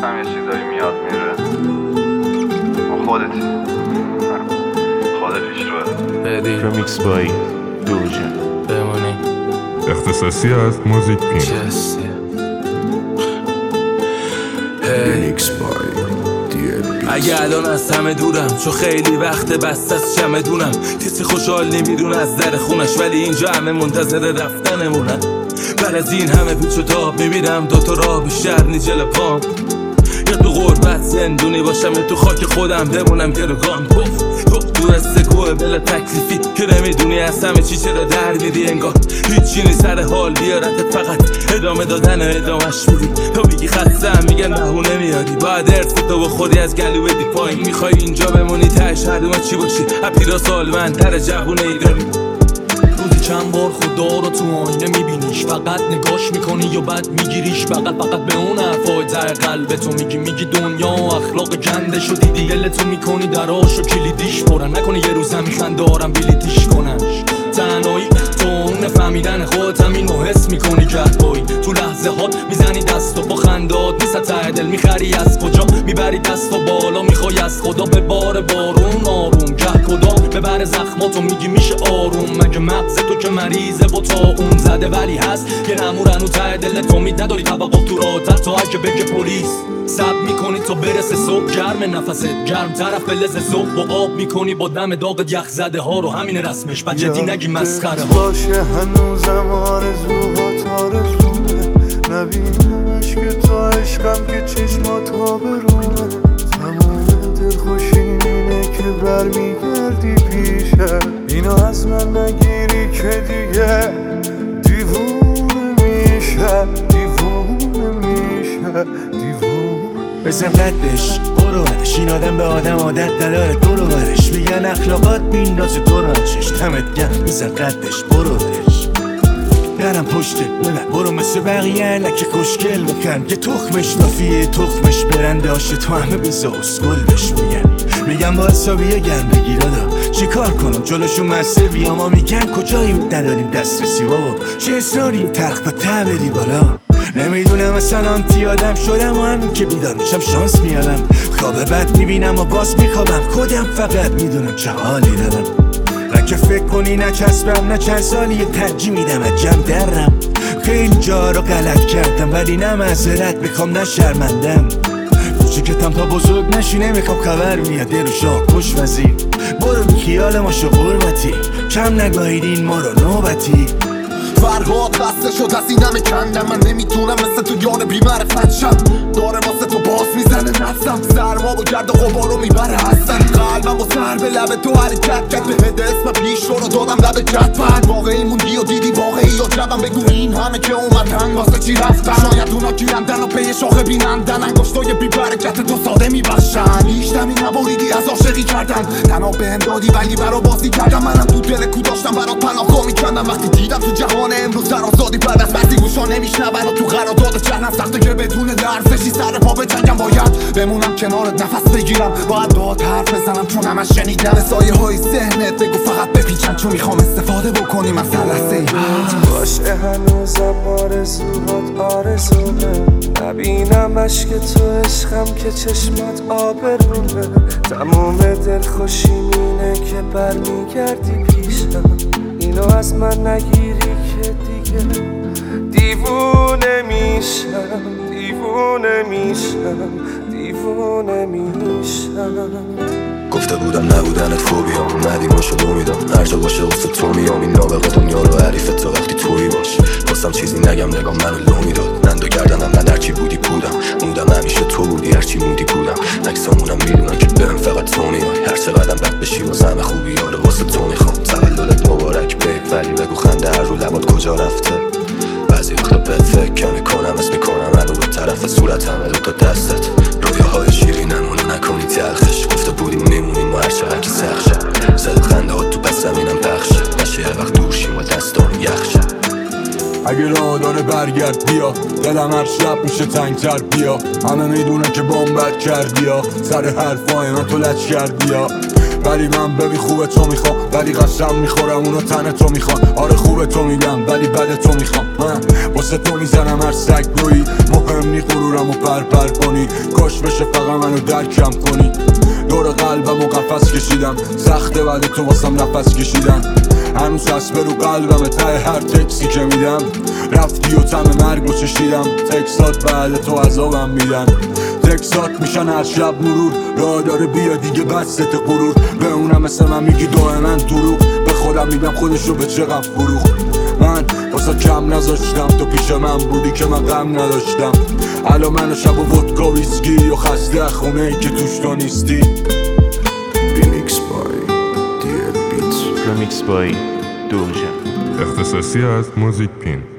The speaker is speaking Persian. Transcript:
واسم یه چیزایی میاد میره. خودتی خودت پیش روه. رمیکس بای دوجه بمونی اختصاصی از موزیک پین. رمیکس بای اگه الان از همه دورم چون خیلی وقت بست از چمدونم، کسی خوشحال نمیدونه از در خونش، ولی اینجا همه منتظر رفتنمونن. بعد از این همه پیچ و تاب میبینم دوتا راه بیشتر نی جل پام، یا تو غربت زندونی باشم یا تو خاک خودم بمونم گروگان. تو استگوه بلا تکلیفی که نمیدونی از همه چی چرا در میدی، انگار هیچی نی سر حال بیارتت، فقط ادامه دادن و ادامهش میدی. تو میگی خستم میگن بهونه میاری، باید ارث تو بخوری از گلو بدی پایین. میخوای اینجا بمونی تهش هر دوما چی باشی، اپیرا سالمندتر جوونه ای داری. روزی چند بار خدا رو تو آینه میبینیش، فقط نگاش میکنی یا بعد میگیریش بغل، فقط به اون حرفای ته قلبتو میگی دنیا و اخلاق گنده شو دیدی، دلتو میکنی دراشو کلیدیش پرن، نکنی یه روز میخنده آرم بلیتیش کننش. تنهایی تو اون فهمیدن خودت همینو حس میکنی که بایی تو لحظه هات میزنی دستو با خندات، نیست ته دل میخری از کجا میبری دستو بالا، میخوای از خدا به بار بارون آروم که کدام ببر زخماتو میگی میشه آروم. مگه مغز تو که مریضه با تا اون زده، ولی هست یه نمورن و ته دلت امید نداری توقع تو راتت تا اگه بگه پلیس. سب میکنی تا برسه صبح گرم نفست گرم طرف بلز صبح با آب میکنی با دم داغت یخ زده ها رو، همین رسمش بجدی نگی مسخره ها. باشه هنوزم آرزوهات آرزومه، نبینمش که تا عشقم که چشمات ها برونه. تمام دلخوشیم اینه که برمیگردی پیشه، اینو از من نگیری که دیگه دیوونه میشه، دیوونه میشه، دیوونه. بزن قدش برو برش، این آدم به آدم عادت نداره برو برش، میگن اخلاقات میندازه تو رانچش، دمت گرم میزن قدش برو برش. برم پشت ببر برو مثل بقیه لکه خوشگل بکن، که تخمش لافیه تخمش برنده هاشه تو همه بزا اسکل بش میگن با حسابیه گرم بگیر آدا چی کار کنم جلوشون مسته بیام، ما میگن کجایی نداریم دسترسی بابا، چه اصراری تخت با ته بری بالا. نمیدونم اصلا آنتی آدم شدم و همین که بیدار میشم شانس میارم، خواب بد میبینم و باز میخوابم، خودم فقط میدونم چه حالی دارم. نه که فکر کنی نچسبم نه چند سالی یه ترجیح میدم از جمع درم، خیلی جا رو غلط کردم ولی نه معذرت میخوام نه شرمندم. کوچیکتم تا بزرگ نشی نمیخوام خبر میاد رو شاه خوش وزیر، برو بی خیال ما شو قربتی، کم نگاهیدین ما رو نوبتی. فرهاد بسته شد از این همه کندم، من نمیتونم مثل تو یار بی‌معرفت شم، داره واسه تو باز میزنه نفسم، سرما و گرد و غبارو میبره هستن، قلبم با سر به لب تو حرکت کرد، بهت اسم پیش رو دادم لب جدول، واقعی موندی و دیدی واقعی و جبم، بگو این همه که اومدن واسه چی رفتن، شاید اونا گیرندن و پی شاخه بینندن، انگشتای بی برکت تو ساده میبخشن، هیچ نمی نباریدی از عاشقی کردن، تنها بهم دادی ولی برا بازی کردم، منم تو دل کو داشتم برات پناهگاه میکندم، وقتی دیدم تو جهان امروز در آزادی بعد از بستی گوشا نمیشنون و تو قرارداد چهنم سخته که بدون لرزشی سر پا بجنگم، باید بمونم کنارت نفس بگیرم، باید باهات حرف بزنم چون همش شنیدم، به سایه های ذهنت بگو فقط بپیچن چون میخوام استفاده بکنیم از لحظه ای. باشه هنوزم آرزوهات آرزومه، نبینم عشق تو عشقم که چشمات آبرونه، تمام دلخوشیم اینه که برمیگردی پیشم، اینو از من نگیری که دیگه دیوونه میشم، دیوونه میشم، دیوونه میشم. گفته بودم نبودنت فوبیام، اومدی ما شد امیدم، هر جا باشه واسه تو میام، این نابغه دنیا رو حریفت تا وقتی تویی باش، واسم چیزی نگم نگام منو لو میداد، نند و گردنم من هرچی بودی بودم، موندم همیشه تو بودی هرچی موندی بودم، نکسامونم میدونم که بهم فقط تو میای، هر چقدر بد بشی واسه همه خوبی رو واسه تو میخوام، تولدت مبارک بیب، ولی بگو خنده هر رو لبات کجا رفته، بعضی وقتا بهت فکر میکنم اسم میکنم منو به طرف صورتم دو تا دستت، رویاهای شیرینمونو نکنی تلخش، گفته بودیم میمونیم و هرچه هرکی سخشه، صد خنده ها تو بس زمینم پخشه، نشه یه وقت دور شیم و دستان یخشه. اگه راه داره برگرد بیا، دلم هر شب میشه تنگتر بیا، همه میدونن که بامبت کردی یا سر حرفای من تو لچ کردی یا، ولی من ببین خوبه تو میخوام، ولی قسم میخورم اونو تن تو میخوام. آره خوبه تو میگم ولی بده تو میخوام. من واسه تو میزنم هر سگ دویی، مهم نی غرورم و پر کنی. کاش بشه فقط منو درکم کنی. دور قلبم و قفس کشیدم، سخته بعد تو واسم نفس کشیدن. هنوز هست برو قلبم ته هر تکسی که میدم. رفتی و طعم مرگو چشیدم، تکسات بعد تو عذابم میدن. تکسات میشن هر شب مرور، راه داره بیا دیگه بسته غرور. به اونم مثل من میگی دوه من دروغ، به خودم میگم خودشو به چقدر فروخت. من واسه کم نذاشتم، تو پیش من بودی که من غم نداشتم. الان من و شب و ودکا ویسکی و خسته خونه ای که توش تو نیستی. رمیکس بای دوژن. اختصاصی از موزیک پین.